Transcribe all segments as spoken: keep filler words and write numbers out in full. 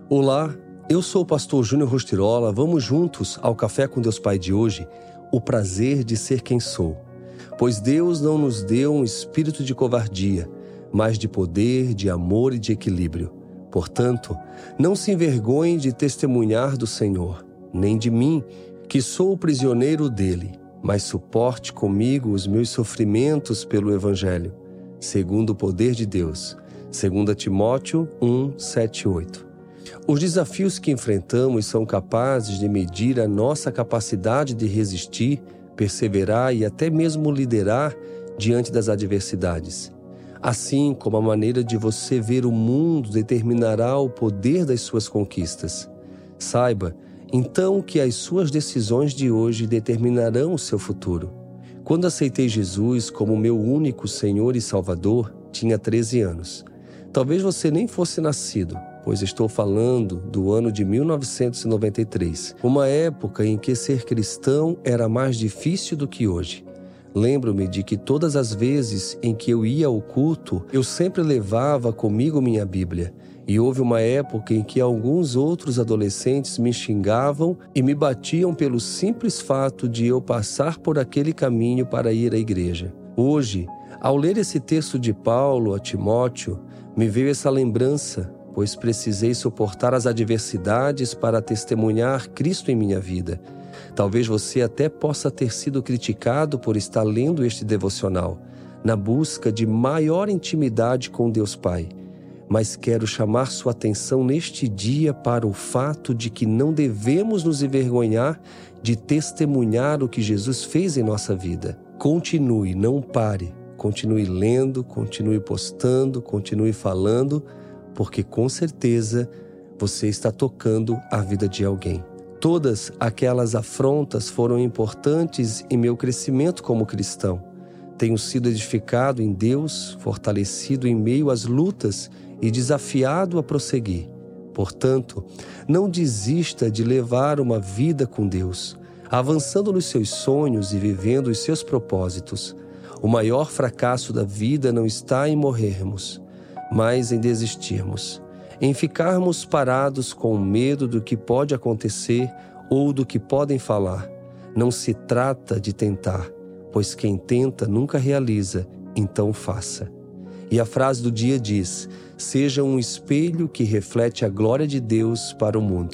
Olá, eu sou o pastor Júnior Rostirola. Vamos juntos ao Café com Deus Pai de hoje, o prazer de ser quem sou. Pois Deus não nos deu um espírito de covardia, mas de poder, de amor e de equilíbrio. Portanto, não se envergonhe de testemunhar do Senhor, nem de mim, que sou o prisioneiro dele, mas suporte comigo os meus sofrimentos pelo Evangelho, segundo o poder de Deus. Segunda Timóteo um, sete e oito. Os desafios que enfrentamos são capazes de medir a nossa capacidade de resistir, perseverar e até mesmo liderar diante das adversidades. Assim como a maneira de você ver o mundo determinará o poder das suas conquistas. Saiba, então, que as suas decisões de hoje determinarão o seu futuro. Quando aceitei Jesus como meu único Senhor e Salvador, tinha treze anos. Talvez você nem fosse nascido, pois estou falando do ano de mil novecentos e noventa e três, uma época em que ser cristão era mais difícil do que hoje. Lembro-me de que todas as vezes em que eu ia ao culto, eu sempre levava comigo minha Bíblia. E houve uma época em que alguns outros adolescentes me xingavam e me batiam pelo simples fato de eu passar por aquele caminho para ir à igreja. Hoje, ao ler esse texto de Paulo a Timóteo, me veio essa lembrança, pois precisei suportar as adversidades para testemunhar Cristo em minha vida. Talvez você até possa ter sido criticado por estar lendo este devocional, na busca de maior intimidade com Deus Pai. Mas quero chamar sua atenção neste dia para o fato de que não devemos nos envergonhar de testemunhar o que Jesus fez em nossa vida. Continue, não pare. Continue lendo, continue postando, continue falando, porque com certeza você está tocando a vida de alguém. Todas aquelas afrontas foram importantes em meu crescimento como cristão. Tenho sido edificado em Deus, fortalecido em meio às lutas e desafiado a prosseguir. Portanto, não desista de levar uma vida com Deus, avançando nos seus sonhos e vivendo os seus propósitos. O maior fracasso da vida não está em morrermos, mas em desistirmos, em ficarmos parados com medo do que pode acontecer ou do que podem falar. Não se trata de tentar, pois quem tenta nunca realiza, então faça. E a frase do dia diz: seja um espelho que reflete a glória de Deus para o mundo.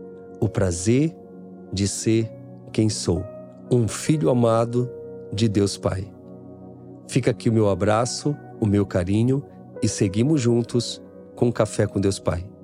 O prazer de ser quem sou, um filho amado de Deus Pai. Fica aqui o meu abraço, o meu carinho e seguimos juntos com Café com Deus Pai.